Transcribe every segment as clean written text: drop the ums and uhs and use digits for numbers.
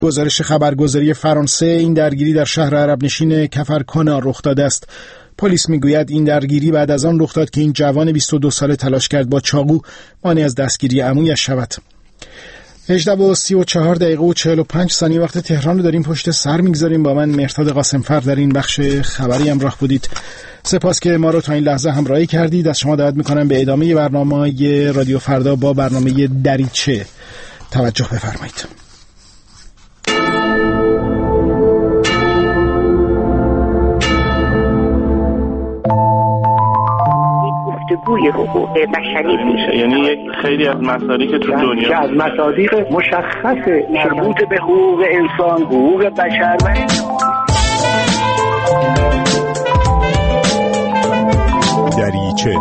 گزارش خبرگزاری فرانسه این درگیری در شهر عرب نشین کفرکانا رخ داده است. پلیس میگوید این درگیری بعد از آن رخ داد که این جوان 22 ساله تلاش کرد با چاقو مانع از دستگیری عمویش شود. 18:34 وقت تهران رو داریم پشت سر میگذاریم. با من مهرداد قاسمفر در این بخش خبری همراه بودید. سپاس که ما رو تا این لحظه همراهی کردید. از شما دعوت میکنم به ادامه برنامه رادیو فردا با برنامه دریچه توجه بفرمایید. گفتگوی حقوق بشری میشه، یعنی یک خیلی از مصادیق تو دنیا که از مصادیق مشخص مربوط به حقوق انسان، حقوق بشر و دریچه.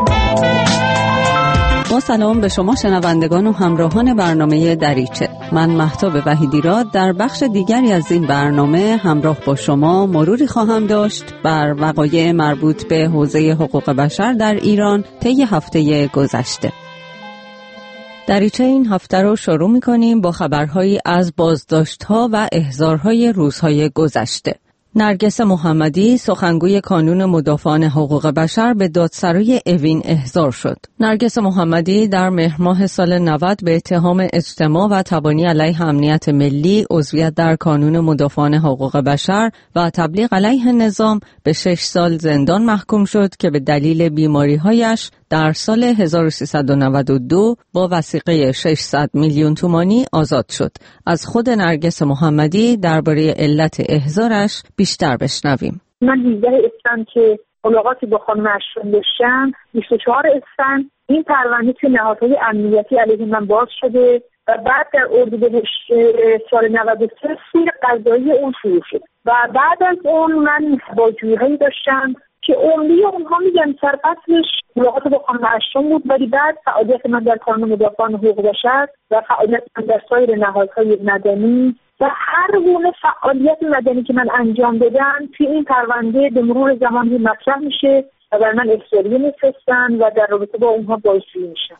با سلام به شما شنوندگان و همراهان برنامه دریچه. من مهتاب وحیدی‌راد در بخش دیگری از این برنامه همراه با شما مروری خواهم داشت بر وقایع مربوط به حوزه حقوق بشر در ایران طی هفته گذشته. دریچه این هفته رو شروع می‌کنیم با خبرهایی از بازداشت‌ها و احضارهای روزهای گذشته. نرگس محمدی سخنگوی کانون مدافعان حقوق بشر به دادسرای اوین احضار شد. نرگس محمدی در مهر ماه سال 90 به اتهام اجتماع و تبانی علیه امنیت ملی، عضویت در کانون مدافعان حقوق بشر و تبلیغ علیه نظام به 6 سال زندان محکوم شد که به دلیل بیماری‌هایش در سال 1392 با وثیقه 600 میلیون تومانی آزاد شد. از خود نرگس محمدی درباره علت احضارش بیشتر بشنویم. من 18 اسفند که ملاقاتی با خانم اشرف داشتم، 24 اسفند این پرونده توی نهادهای امنیتی علیه من باز شده و بعد در اردیبهشت سال 93 سیر قضایی اون شروع شد و بعد از اون من باجویی‌هایی داشتم که عملی اونها میگن سرپسش ملاقات با خانم اشرف بود، ولی بعد فعالیت من در کانون مدافعان حقوق بشر و فعالیت من در سایر نهادهای مدنی و هر گونه فعالیت مدنی که من انجام دادم توی این پرونده به مرور زمان مطرح میشه و بر من احضاریه میفرستن و در رابطه با اونها بازجویی میشن.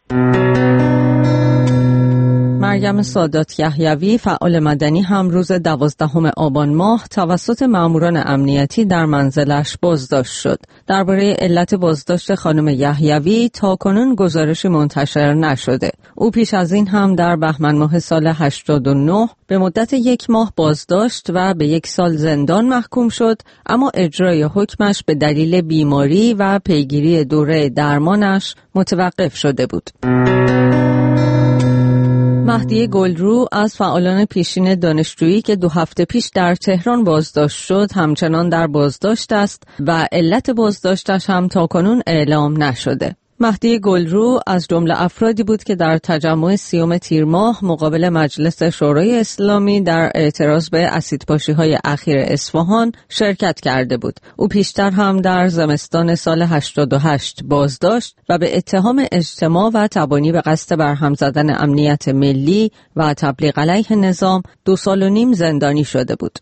مریم سادات یحیوی فعال مدنی هم روز 12 آبان ماه توسط ماموران امنیتی در منزلش بازداشت شد. درباره علت بازداشت خانم یحیوی تاکنون گزارشی منتشر نشده. او پیش از این هم در بهمن ماه سال 89 به مدت 1 ماه بازداشت و به 1 سال زندان محکوم شد، اما اجرای حکمش به دلیل بیماری و پیگیری دوره درمانش متوقف شده بود. مهدی گلرو از فعالان پیشین دانشجویی که 2 هفته پیش در تهران بازداشت شد همچنان در بازداشت است و علت بازداشتش هم تاکنون اعلام نشده. مهدی گلرو از جمله افرادی بود که در تجمع 30 تیر ماه مقابل مجلس شورای اسلامی در اعتراض به اسیدپاشی‌های اخیر اصفهان شرکت کرده بود. او پیشتر هم در زمستان سال 88 بازداشت و به اتهام اجتماع و تبانی به قصد برهم زدن امنیت ملی و تبلیغ علیه نظام 2.5 سال زندانی شده بود.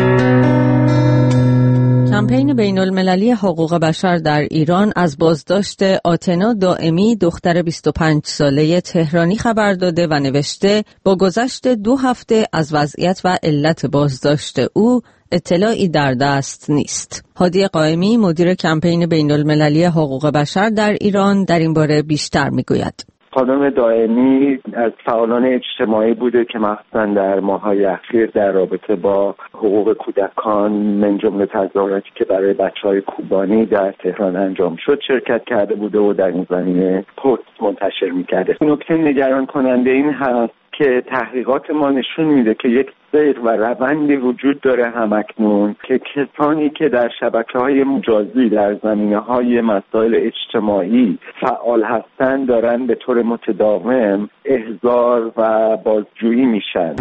کمپین بین‌المللی حقوق بشر در ایران از بازداشت آتنا دائمی دختر 25 ساله تهرانی خبر داده و نوشته با گذشت 2 هفته از وضعیت و علت بازداشت او اطلاعی در دست نیست. هادی قائمی مدیر کمپین بین‌المللی حقوق بشر در ایران در این باره بیشتر میگوید. خانم دائمی از فعالان اجتماعی بوده که مخصوصا در ماه‌های اخیر در رابطه با حقوق کودکان من جمله تظاهراتی که برای بچه‌های کوبانی در تهران انجام شد شرکت کرده بوده و در این زمینه پست منتشر می‌کرده. نکته نگران کننده این هست که تحقیقات ما نشون میده که یک سیر و روندی وجود داره همکنون که کسانی که در شبکه‌های مجازی در زمینه‌های مسائل اجتماعی فعال هستند دارن به طور متداوم احضار و بازجویی میشن.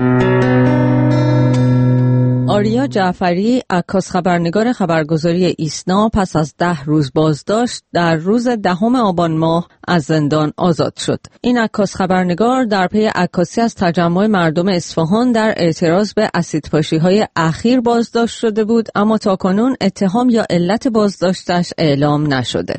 آریا جعفری عکاس خبرنگار خبرگزاری ایسنا پس از 10 روز بازداشت در روز 10 آبان ماه از زندان آزاد شد. این عکاس خبرنگار در پی عکاسی از تجمع مردم اصفهان در اعتراض به اسیدپاشی‌های اخیر بازداشت شده بود، اما تاکنون اتهام یا علت بازداشتش اعلام نشده.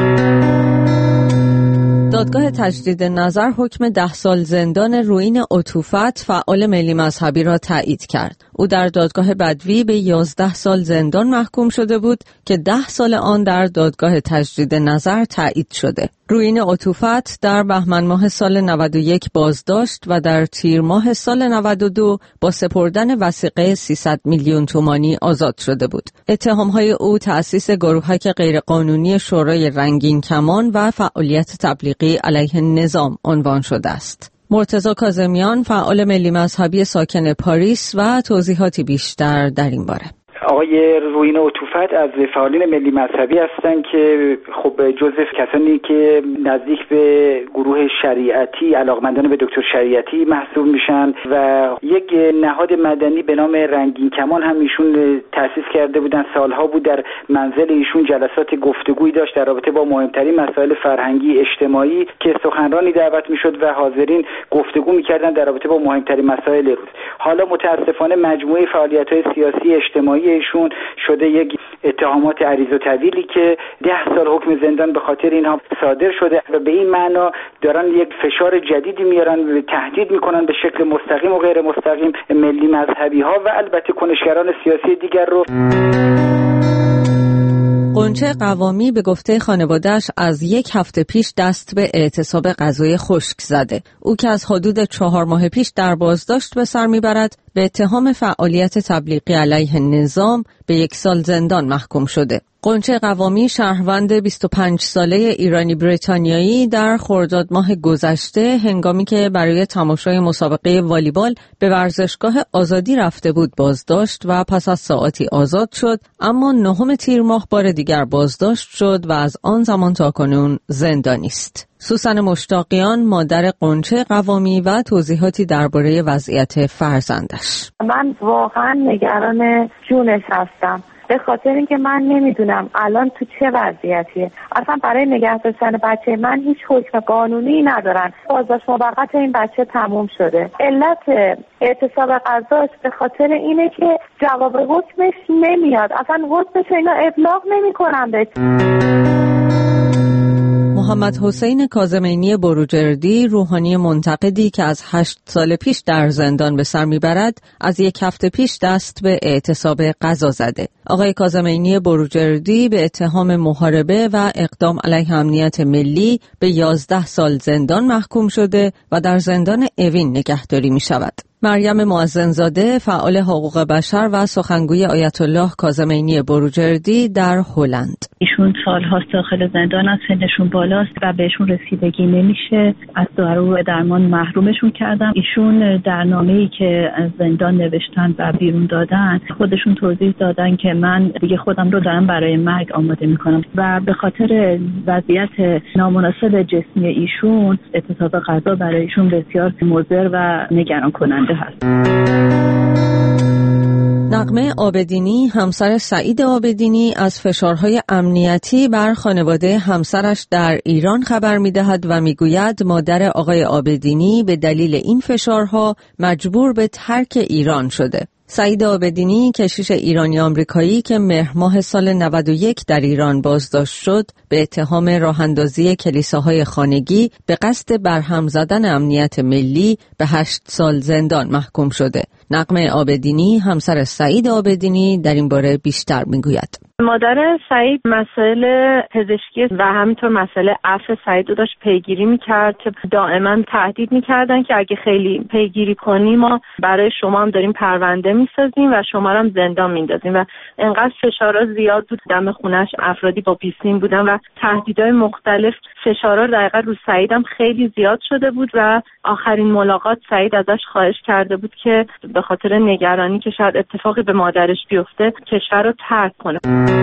دادگاه تجدید نظر حکم 10 سال زندان رویین عطوفت فعال ملی مذهبی را تایید کرد. او در دادگاه بدوی به 11 سال زندان محکوم شده بود که 10 سال آن در دادگاه تجدید نظر تایید شده. رویین عطوفت در بهمن ماه سال 91 بازداشت و در تیر ماه سال 92 با سپردن وثیقه 300 میلیون تومانی آزاد شده بود. اتهامهای او تأسیس گروهک غیرقانونی شورای رنگین کمان و فعالیت تبلیغی علیه نظام عنوان شده است. مرتضی کاظمیان، فعال ملی مذهبی ساکن پاریس و توضیحاتی بیشتر در این باره. آقای رویین عطوفت از فعالین ملی مذهبی هستند که خب جزو کسانی که نزدیک به گروه شریعتی علاقمندان به دکتر شریعتی محسوب میشن و یک نهاد مدنی به نام رنگین کمان هم ایشون تأسیس کرده بودن. سالها بود در منزل ایشون جلسات گفتگویی داشت در رابطه با مهمترین مسائل فرهنگی اجتماعی که سخنرانی دعوت میشد و حاضرین گفتگو میکردن در رابطه با مهمترین مسائل روز. حالا متاسفانه مجموعه فعالیت‌های سیاسی اجتماعی ایشون شده یک اتهامات عریض و طویلی که 10 سال حکم زندان به خاطر اینها صادر شده و به این معنا دارن یک فشار جدیدی میارن و تهدید میکنن به شکل مستقیم و غیر مستقیم ملی مذهبی ها و البته کنشگران سیاسی دیگر رو. غنچه قوامی به گفته خانواده‌اش از 1 هفته پیش دست به اعتصاب غذای خشک زده. او که از حدود 4 ماه پیش در بازداشت به سر میبرد، به اتهام فعالیت تبلیغی علیه نظام به 1 سال زندان محکوم شده. غنچه قوامی شهروند 25 ساله ایرانی بریتانیایی در خرداد ماه گذشته هنگامی که برای تماشای مسابقه والیبال به ورزشگاه آزادی رفته بود بازداشت و پس از ساعاتی آزاد شد، اما 9 تیر ماه بار دیگر بازداشت شد و از آن زمان تاکنون زندانی است. سوسن مشتاقیان، مادر غنچه قوامی و توضیحاتی درباره وضعیت فرزندش. من واقعا نگران جونش هستم، به خاطر اینکه من نمیدونم الان تو چه وضعیتیه. اصلا برای نگه داشتن بچه من هیچ حکم قانونی ندارن. بازداشت موقت این بچه تموم شده. علت اعتصاب غذاش به خاطر اینه که جواب حکمش نمیاد. اصلا حکمش اینا ابلاغ نمیکنن به. محمد حسین کاظمینی بروجردی، روحانی منتقدی که از 8 سال پیش در زندان به سر میبرد، از 1 هفته پیش دست به اعتصاب غذا زده. آقای کاظمینی بروجردی به اتهام محاربه و اقدام علیه امنیت ملی به 11 سال زندان محکوم شده و در زندان اوین نگهداری می شود. مریم معزنزاده، فعال حقوق بشر و سخنگوی آیت الله کاظمینی بروجردی در هلند. ایشون سال‌هاست داخل زندان است، سنشون بالاست و بهشون رسیدگی نمیشه. از دارو درمان محرومشون کردن. ایشون در نامه‌ای که از زندان نوشتن و بیرون دادن خودشون توضیح دادن که من دیگه خودم رو دارم برای مرگ آماده میکنم و به خاطر وضعیت نامناسب جسمی ایشون اعتصاب غذا برای ایشون بسیار مضر و نگران کننده هست. نغمه عابدینی، همسر سعید عابدینی، از فشارهای امنیتی بر خانواده همسرش در ایران خبر می‌دهد و می‌گوید مادر آقای عابدینی به دلیل این فشارها مجبور به ترک ایران شده. سعید عابدینی، کشیش ایرانی آمریکایی که مهر ماه سال 91 در ایران بازداشت شد، به اتهام راه‌اندازی کلیساهای خانگی به قصد برهم زدن امنیت ملی به 8 سال زندان محکوم شده. نغمه عابدینی، همسر سعید عابدینی، در این باره بیشتر میگوید. مادر سعید مسائل پزشکی و همینطور مسئله عفو سعید رو داشت پیگیری میکرد که دائما تهدید میکردن که اگه خیلی پیگیری کنی ما برای شما هم داریم پرونده میسازیم و شما رو هم زندان میندازیم و انقدر فشارها زیاد بود. دم خونش افرادی با پیسین بودن و تهدیدهای مختلف. فشارها دقیقا رو سعید هم خیلی زیاد شده بود و آخرین ملاقات سعید ازش خواهش کرده بود که به خاطر نگرانی که شاید اتفاقی به مادرش بیفته کشور رو ترک کنه.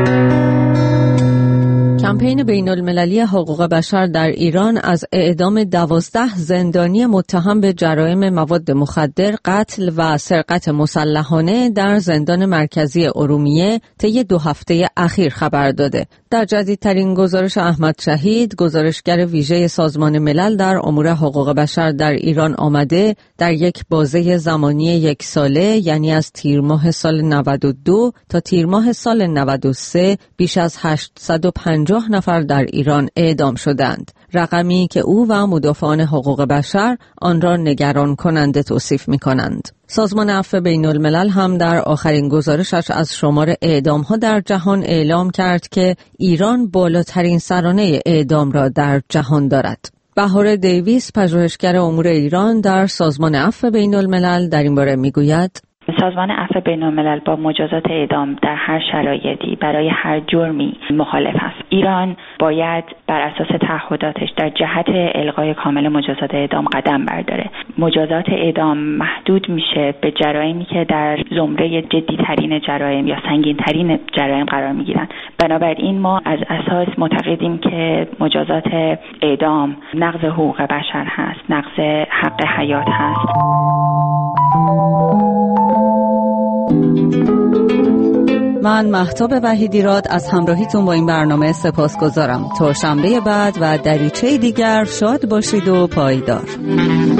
کمپین بین‌المللی حقوق بشر در ایران از اعدام 12 زندانی متهم به جرایم مواد مخدر، قتل و سرقت مسلحانه در زندان مرکزی ارومیه طی 2 هفته اخیر خبر داده. در جدیدترین گزارش احمد شهید، گزارشگر ویژه سازمان ملل در امور حقوق بشر در ایران آمده در یک بازه زمانی 1 ساله، یعنی از تیر ماه سال 92 تا تیر ماه سال 93 بیش از 850 نفر در ایران اعدام شدند. رقمی که او و مدافعان حقوق بشر آن را نگران کننده توصیف می کنند. سازمان عفو بین الملل هم در آخرین گزارشش از شمار اعدام‌ها در جهان اعلام کرد که ایران بالاترین سرانه اعدام را در جهان دارد. بهار دیویس، پژوهشگر امور ایران در سازمان عفو بین الملل، در این باره میگوید: سازمان عفو بین الملل با مجازات اعدام در هر شرایطی برای هر جرمی مخالف است. ایران باید بر اساس تعهداتش در جهت الغای کامل مجازات اعدام قدم برداره. مجازات اعدام محدود میشه به جرایمی که در زمره جدی‌ترین جرایم یا سنگین‌ترین جرایم قرار میگیرن. بنابراین ما از اساس معتقدیم که مجازات اعدام نقض حقوق بشر هست، نقض حق حیات هست. من مهتاب وحیدیراد از همراهیتون با این برنامه سپاسگزارم. تا شنبه بعد و دریچه دیگر شاد باشید و پایدار.